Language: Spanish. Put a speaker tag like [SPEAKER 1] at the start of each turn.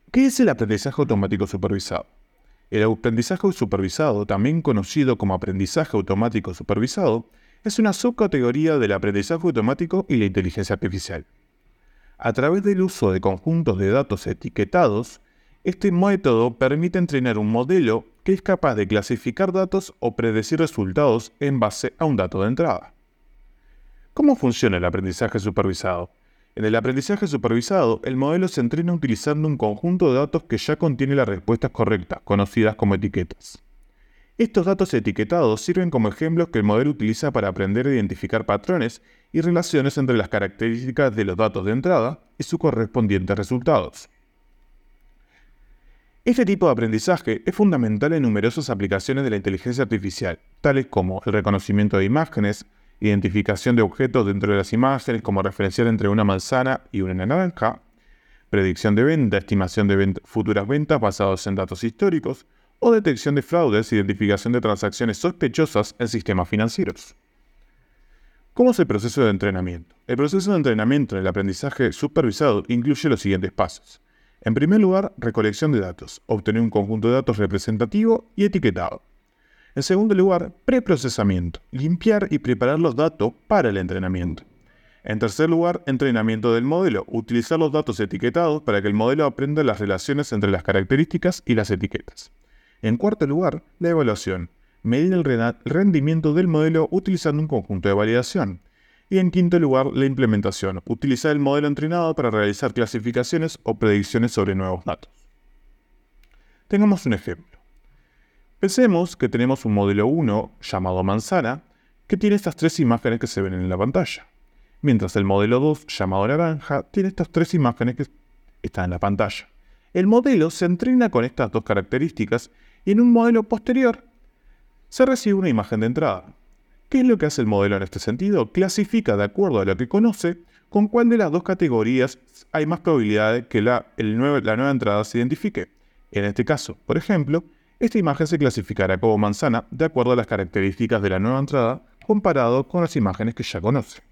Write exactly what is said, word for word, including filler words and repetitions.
[SPEAKER 1] ¿Qué es el aprendizaje automático supervisado? El aprendizaje supervisado, también conocido como aprendizaje automático supervisado, es una subcategoría del aprendizaje automático y la inteligencia artificial. A través del uso de conjuntos de datos etiquetados, este método permite entrenar un modelo que es capaz de clasificar datos o predecir resultados en base a un dato de entrada. ¿Cómo funciona el aprendizaje supervisado? En el aprendizaje supervisado, el modelo se entrena utilizando un conjunto de datos que ya contiene las respuestas correctas, conocidas como etiquetas. Estos datos etiquetados sirven como ejemplos que el modelo utiliza para aprender a identificar patrones y relaciones entre las características de los datos de entrada y sus correspondientes resultados. Este tipo de aprendizaje es fundamental en numerosas aplicaciones de la inteligencia artificial, tales como el reconocimiento de imágenes, identificación de objetos dentro de las imágenes, como referenciar entre una manzana y una naranja, predicción de venta, estimación de vent- futuras ventas basadas en datos históricos, o detección de fraudes, identificación de transacciones sospechosas en sistemas financieros. ¿Cómo es el proceso de entrenamiento? El proceso de entrenamiento en el aprendizaje supervisado incluye los siguientes pasos. En primer lugar, recolección de datos, obtener un conjunto de datos representativo y etiquetado. En segundo lugar, preprocesamiento, limpiar y preparar los datos para el entrenamiento. En tercer lugar, entrenamiento del modelo, utilizar los datos etiquetados para que el modelo aprenda las relaciones entre las características y las etiquetas. En cuarto lugar, la evaluación, medir el rendimiento del modelo utilizando un conjunto de validación. Y en quinto lugar, la implementación, utilizar el modelo entrenado para realizar clasificaciones o predicciones sobre nuevos datos. Tengamos un ejemplo. Pensemos que tenemos un modelo uno llamado manzana que tiene estas tres imágenes que se ven en la pantalla, mientras el modelo dos llamado naranja tiene estas tres imágenes que están en la pantalla. El modelo se entrena con estas dos características y en un modelo posterior se recibe una imagen de entrada. ¿Qué es lo que hace el modelo en este sentido? Clasifica de acuerdo a lo que conoce con cuál de las dos categorías hay más probabilidad de que la, el nuevo, la nueva entrada se identifique. En este caso, por ejemplo, esta imagen se clasificará como manzana de acuerdo a las características de la nueva entrada comparado con las imágenes que ya conoce.